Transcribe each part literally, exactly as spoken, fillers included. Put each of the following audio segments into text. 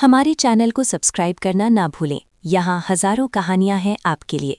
हमारे चैनल को सब्सक्राइब करना ना भूलें। यहाँ हजारों कहानियां हैं आपके लिए।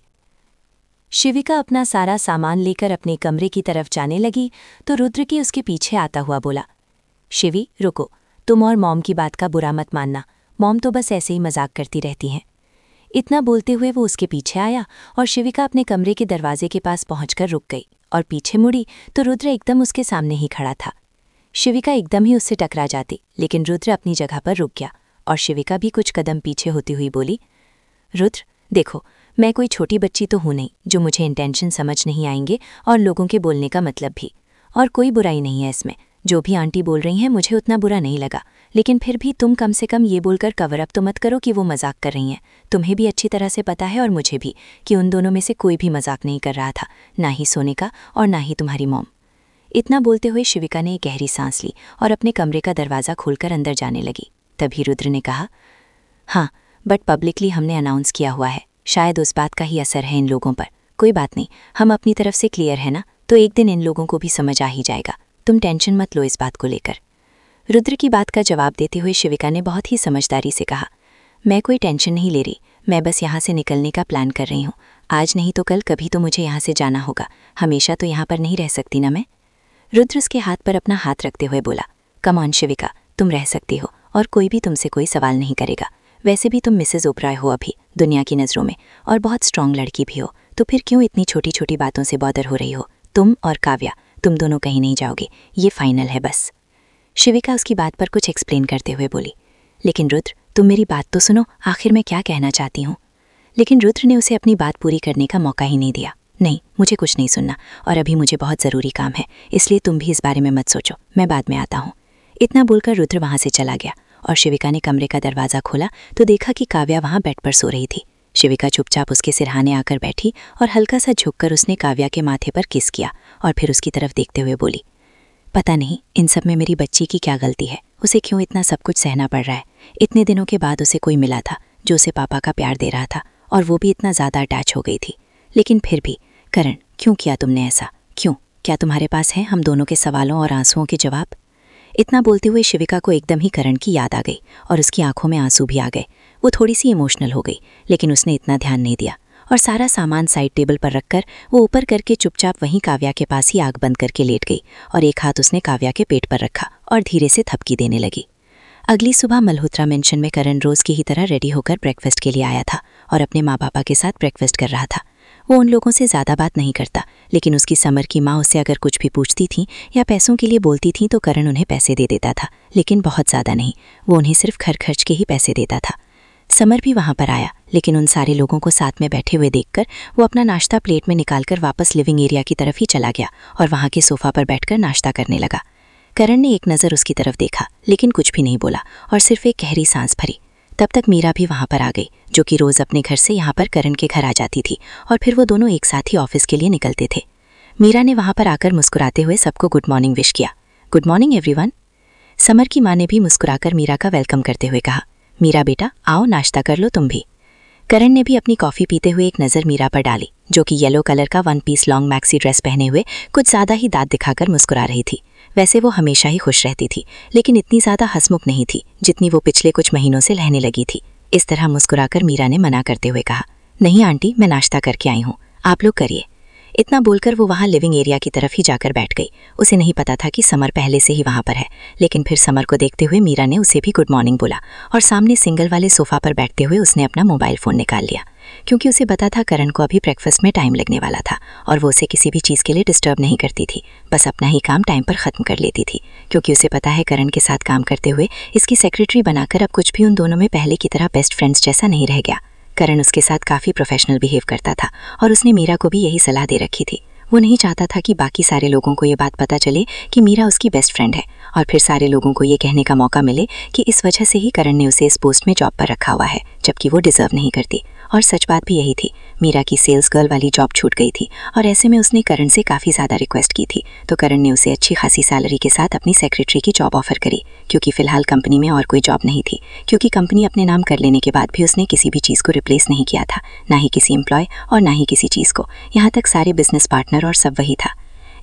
शिविका अपना सारा सामान लेकर अपने कमरे की तरफ जाने लगी तो रुद्र की उसके पीछे आता हुआ बोला, शिवी रुको, तुम और मॉम की बात का बुरा मत मानना, मॉम तो बस ऐसे ही मजाक करती रहती हैं। इतना बोलते हुए वो उसके पीछे आया और शिविका अपने कमरे के दरवाजे के पास पहुंचकर रुक गई और पीछे मुड़ी तो रुद्र एकदम उसके सामने ही खड़ा था। शिविका एकदम ही उससे टकरा जाती, लेकिन रुद्र अपनी जगह पर रुक गया और शिविका भी कुछ कदम पीछे होती हुई बोली, रुद्र देखो, मैं कोई छोटी बच्ची तो हूं नहीं जो मुझे इंटेंशन समझ नहीं आएंगे और लोगों के बोलने का मतलब भी, और कोई बुराई नहीं है इसमें। जो भी आंटी बोल रही हैं मुझे उतना बुरा नहीं लगा, लेकिन फिर भी तुम कम से कम ये बोलकर कवर अप तो मत करो कि वो मजाक कर रही हैं। तुम्हें भी अच्छी तरह से पता है और मुझे भी कि उन दोनों में से कोई भी मजाक नहीं कर रहा था, ना ही सोने का और ना ही तुम्हारी मॉम। इतना बोलते हुए शिविका ने एक गहरी सांस ली और अपने कमरे का दरवाज़ा खोलकर अंदर जाने लगी। तभी रुद्र ने कहा, हाँ बट पब्लिकली हमने अनाउंस किया हुआ है, शायद उस बात का ही असर है इन लोगों पर। कोई बात नहीं, हम अपनी तरफ से क्लियर है ना, तो एक दिन इन लोगों को भी समझ आ ही जाएगा। तुम टेंशन मत लो इस बात को लेकर। रुद्र की बात का जवाब देते हुए शिविका ने बहुत ही समझदारी से कहा, मैं कोई टेंशन नहीं ले रही, मैं बस यहाँ से निकलने का प्लान कर रही हूँ। आज नहीं तो कल कभी तो मुझे यहाँ से जाना होगा, हमेशा तो यहाँ पर नहीं रह सकती ना मैं। रुद्र उसके हाथ पर अपना हाथ रखते हुए बोला, कम ऑन शिविका, तुम रह सकती हो और कोई भी तुमसे कोई सवाल नहीं करेगा। वैसे भी तुम मिसेज ओबराय हो अभी दुनिया की नज़रों में, और बहुत स्ट्रांग लड़की भी हो, तो फिर क्यों इतनी छोटी छोटी बातों से बॉदर हो रही हो। तुम और काव्या, तुम दोनों कहीं नहीं जाओगे, ये फाइनल है बस। शिविका उसकी बात पर कुछ एक्सप्लेन करते हुए बोली, लेकिन रुद्र तुम मेरी बात तो सुनो, आखिर मैं क्या कहना चाहती हूँ। लेकिन रुद्र ने उसे अपनी बात पूरी करने का मौका ही नहीं दिया। नहीं, मुझे कुछ नहीं सुनना, और अभी मुझे बहुत ज़रूरी काम है, इसलिए तुम भी इस बारे में मत सोचो, मैं बाद में आता हूँ। इतना बोलकर रुद्र वहाँ से चला गया और शिविका ने कमरे का दरवाज़ा खोला तो देखा कि काव्या वहाँ बेड पर सो रही थी। शिविका चुपचाप उसके सिरहाने आकर बैठी और हल्का सा झुककर उसने काव्या के माथे पर किस किया और फिर उसकी तरफ देखते हुए बोली, पता नहीं इन सब में मेरी बच्ची की क्या गलती है, उसे क्यों इतना सब कुछ सहना पड़ रहा है। इतने दिनों के बाद उसे कोई मिला था जो उसे पापा का प्यार दे रहा था, और वो भी इतना ज़्यादा अटैच हो गई थी। लेकिन फिर भी करण, क्यों किया तुमने ऐसा, क्यों? क्या तुम्हारे पास है हम दोनों के सवालों और आंसुओं के जवाब? इतना बोलते हुए शिविका को एकदम ही करण की याद आ गई और उसकी आंखों में आंसू भी आ गए। वो थोड़ी सी इमोशनल हो गई, लेकिन उसने इतना ध्यान नहीं दिया और सारा सामान साइड टेबल पर रखकर वो ऊपर करके चुपचाप वहीं काव्या के पास ही आग बंद करके लेट गई और एक हाथ उसने काव्या के पेट पर रखा और धीरे से थपकी देने लगी। अगली सुबह मल्होत्रा मेंशन में करण रोज की ही तरह रेडी होकर ब्रेकफास्ट के लिए आया था और अपने माँ पापा के साथ ब्रेकफास्ट कर रहा था। वो उन लोगों से ज़्यादा बात नहीं करता, लेकिन उसकी समर की माँ उससे अगर कुछ भी पूछती थी या पैसों के लिए बोलती थी तो करण उन्हें पैसे दे देता था, लेकिन बहुत ज़्यादा नहीं। वो उन्हें सिर्फ घर खर्च के ही पैसे देता था। समर भी वहाँ पर आया, लेकिन उन सारे लोगों को साथ में बैठे हुए देखकर वो अपना नाश्ता प्लेट में निकालकर वापस लिविंग एरिया की तरफ ही चला गया और वहाँ के सोफा पर बैठकर नाश्ता करने लगा। करण ने एक नज़र उसकी तरफ देखा, लेकिन कुछ भी नहीं बोला और सिर्फ एक गहरी सांस भरी। तब तक मीरा भी वहाँ पर आ गई, जो कि रोज़ अपने घर से यहाँ पर करण के घर आ जाती थी और फिर वो दोनों एक साथ ही ऑफिस के लिए निकलते थे। मीरा ने वहाँ पर आकर मुस्कुराते हुए सबको गुड मॉर्निंग विश किया। Good morning everyone. समर की माँ ने भी मुस्कुराकर मीरा का वेलकम करते हुए कहा, मीरा बेटा आओ नाश्ता कर लो तुम भी। करण ने भी अपनी कॉफ़ी पीते हुए एक नज़र मीरा पर डाली, जो कि येलो कलर का one piece long maxi dress पहने हुए कुछ ज़्यादा ही दांत दिखाकर मुस्कुरा रही थी। वैसे वो हमेशा ही खुश रहती थी, लेकिन इतनी ज़्यादा हंसमुख नहीं थी जितनी वो पिछले कुछ महीनों से रहने लगी थी। इस तरह मुस्कुराकर मीरा ने मना करते हुए कहा, नहीं आंटी, मैं नाश्ता करके आई हूँ, आप लोग करिए। इतना बोलकर वो वहाँ लिविंग एरिया की तरफ ही जाकर बैठ गई। उसे नहीं पता था कि समर पहले से ही वहाँ पर है, लेकिन फिर समर को देखते हुए मीरा ने उसे भी गुड मॉर्निंग बोला और सामने सिंगल वाले सोफा पर बैठते हुए उसने अपना मोबाइल फ़ोन निकाल लिया, क्योंकि उसे पता था करण को अभी ब्रेकफास्ट में टाइम लगने वाला था और वो उसे किसी भी चीज़ के लिए डिस्टर्ब नहीं करती थी, बस अपना ही काम टाइम पर ख़त्म कर लेती थी, क्योंकि उसे पता है करण के साथ काम करते हुए इसकी सेक्रेटरी बनाकर अब कुछ भी उन दोनों में पहले की तरह बेस्ट फ्रेंड्स जैसा नहीं रह गया। करण उसके साथ काफ़ी प्रोफेशनल बिहेव करता था और उसने मीरा को भी यही सलाह दे रखी थी। वो नहीं चाहता था कि बाकी सारे लोगों को ये बात पता चले कि मीरा उसकी बेस्ट फ्रेंड है और फिर सारे लोगों को ये कहने का मौका मिले कि इस वजह से ही करण ने उसे इस पोस्ट में जॉब पर रखा हुआ है, जबकि वो डिज़र्व नहीं करती। और सच बात भी यही थी, मीरा की सेल्स गर्ल वाली जॉब छूट गई थी और ऐसे में उसने करण से काफ़ी ज़्यादा रिक्वेस्ट की थी, तो करण ने उसे अच्छी खासी सैलरी के साथ अपनी सेक्रेटरी की जॉब ऑफर करी, क्योंकि फ़िलहाल कंपनी में और कोई जॉब नहीं थी, क्योंकि कंपनी अपने नाम कर लेने के बाद भी उसने किसी भी चीज़ को रिप्लेस नहीं किया था, ना ही किसी एम्प्लॉय और ना ही किसी चीज़ को, यहाँ तक सारे बिजनेस पार्टनर और सब वही था।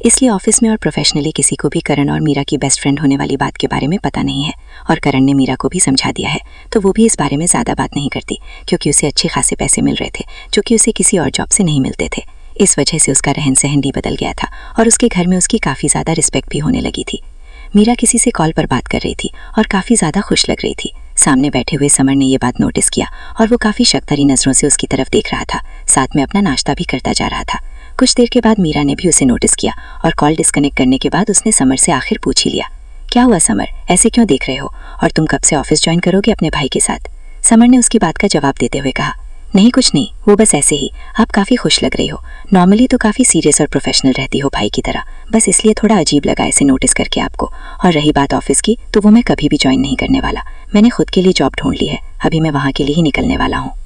इसलिए ऑफिस में और प्रोफेशनली किसी को भी करण और मीरा की बेस्ट फ्रेंड होने वाली बात के बारे में पता नहीं है। और करण ने मीरा को भी समझा दिया है, तो वो भी इस बारे में ज़्यादा बात नहीं करती, क्योंकि उसे अच्छे खासे पैसे मिल रहे थे जो कि उसे किसी और जॉब से नहीं मिलते थे। इस वजह से उसका रहन सहन भी बदल गया था और उसके घर में उसकी काफ़ी ज़्यादा रिस्पेक्ट भी होने लगी थी। मीरा किसी से कॉल पर बात कर रही थी और काफ़ी ज़्यादा खुश लग रही थी। सामने बैठे हुए समर ने ये बात नोटिस किया और वो काफ़ी शक भरी नज़रों से उसकी तरफ देख रहा था, साथ में अपना नाश्ता भी करता जा रहा था। कुछ देर के बाद मीरा ने भी उसे नोटिस किया और कॉल डिस्कनेक्ट करने के बाद उसने समर से आखिर पूछ ही लिया, क्या हुआ समर, ऐसे क्यों देख रहे हो, और तुम कब से ऑफिस ज्वाइन करोगे अपने भाई के साथ? समर ने उसकी बात का जवाब देते हुए कहा, नहीं कुछ नहीं, वो बस ऐसे ही, आप काफ़ी खुश लग रही हो। नॉर्मली तो काफ़ी सीरियस और प्रोफेशनल रहती हो भाई की तरह, बस इसलिए थोड़ा अजीब लगा इसे नोटिस करके आपको। और रही बात ऑफिस की, तो वो मैं कभी भी ज्वाइन नहीं करने वाला। मैंने खुद के लिए जॉब ढूंढ ली है, अभी मैं वहाँ के लिए ही निकलने वाला हूँ।